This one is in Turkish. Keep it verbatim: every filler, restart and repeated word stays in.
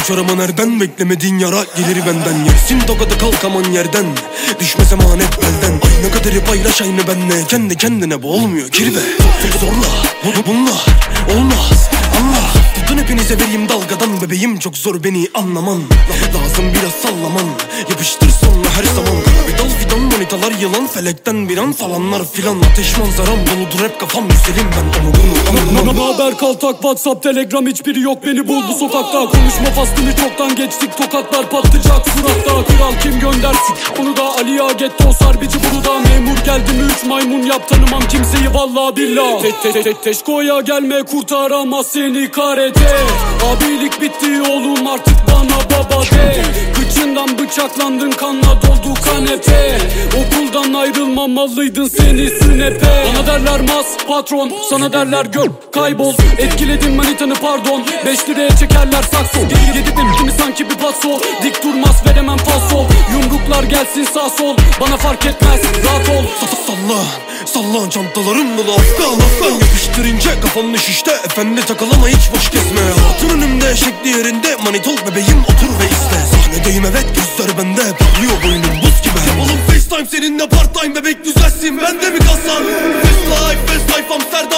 Uçarama nereden beklemediğin yara gelir benden. Yersin tokadı kalkaman yerden, düşmez emanet belden. Aynı kaderi paylaş aynı benle, kendi kendine bu olmuyor kirve. Çok zorla bunlar olmaz anla. Tutun hepinize vereyim dalgadan bebeğim, çok zor beni anlaman. Lazım biraz sallaman, yapıştır sonra her zaman. Bir dal fidan manitalar yılan, felekten bir an falanlar filan. Ateş manzaram doludur hep kafam, güzelim ben onu bunu anlamam. Naber kaltak, WhatsApp, Telegram hiçbiri yok, beni bul bu sokakta. Konuşma faslını çoktan geçtik, tokatlar patlayacak suratta. Kral kim göndersin onu da, Aliya Getto sarbici burada. Memur geldi mi üç maymun yap, tanımam kimseyi vallahi billah. Tek tek tek teşkoya gelme, kurtaramaz seni karate. Abilik bitti oğlum artık bana baba de. Kıçından bıçaklandın, kanla doldu kanepe. Okuldan ayrılmamalıydın seni sünepe. Bana derler mas patron, sana derler gör kaybol. Etkiledim manitanı pardon, beş liraya çekerler sakso. Yedi benimkini sanki bir paso, dik durmaz veremem falso. Yumruklar gelsin sağ sol, bana fark etmez rahat ol. Salla salla çantalarım dolu, afgan afgan. Yapıştırınca kafanı şişte, efendi takılama hiç boş gezme. Hatun önümde şekli yerinde, manitol bebeğim otur ve iste. Sahnedeyim evet gözler bende, parlıyor boynum buz gibi. Oğlum FaceTime seninle part time bebek, güzelsin ben de mi kalsam? Fast life fast life Amsterdam.